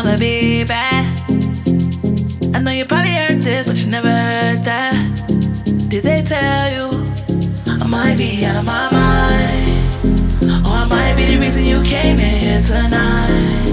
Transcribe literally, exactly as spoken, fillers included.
wanna be bad. I know you probably heard this, but you never heard that. Did they tell you I might be out of my mind? Or I might be the reason you came in here tonight.